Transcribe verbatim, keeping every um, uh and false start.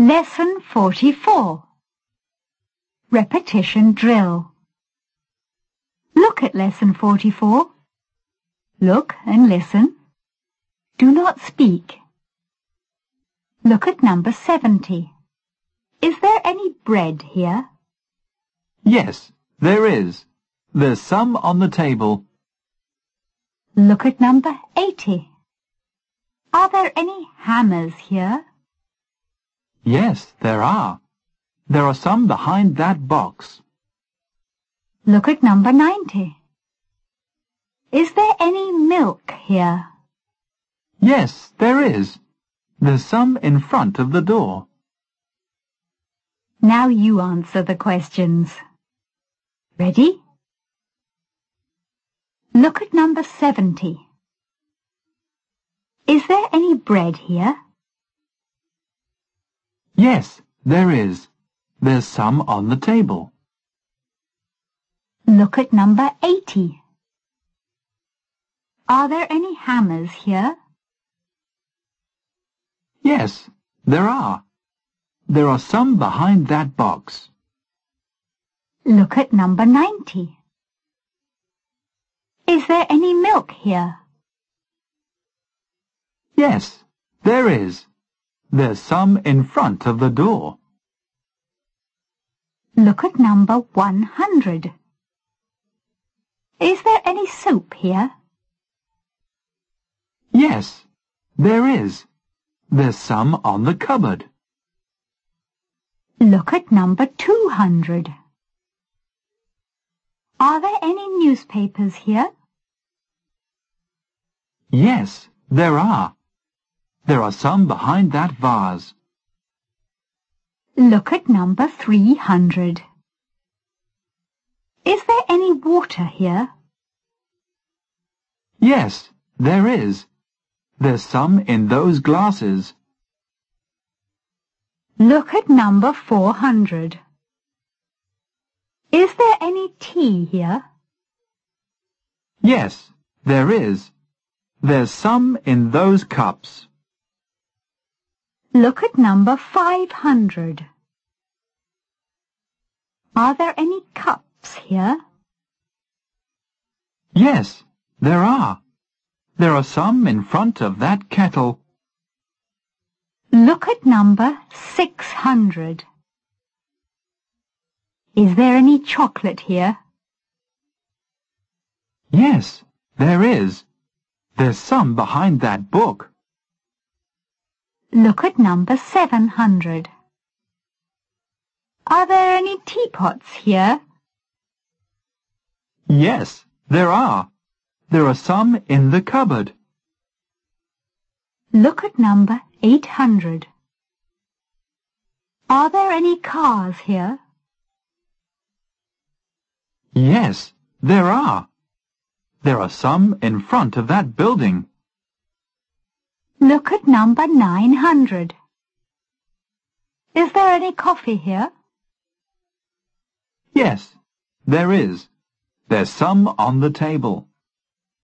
Lesson forty-four. Repetition drill. Look at Lesson forty-four. Look and listen. Do not speak. Look at number seventy. Is there any bread here? Yes, there is. There's some on the table. Look at number eighty. Are there any hammers here? Yes, there are. There are some behind that box. Look at number ninety. Is there any milk here? Yes, there is. There's some in front of the door. Now you answer the questions. Ready? Look at number seventy. Is there any bread here? Yes, there is. There's some on the table. Look at number eighty. Are there any hammers here? Yes, there are. There are some behind that box. Look at number ninety. Is there any milk here? Yes, there is. There's some in front of the door. Look at number one hundred. Is there any soap here? Yes, there is. There's some on the cupboard. Look at number two hundred. Are there any newspapers here? Yes, there are. There are some behind that vase. Look at number three hundred. Is there any water here? Yes, there is. There's some in those glasses. Look at number four hundred. Is there any tea here? Yes, there is. There's some in those cups. Look at number five hundred. Are there any cups here? Yes, there are. There are some in front of that kettle. Look at number six hundred. Is there any chocolate here? Yes, there is. There's some behind that book. Look at number seven hundred. Are there any teapots here? Yes, there are. There are some in the cupboard. Look at number eight hundred. Are there any cars here? Yes, there are. There are some in front of that building. Look at number nine hundred. Is there any coffee here? Yes, there is. There's some on the table.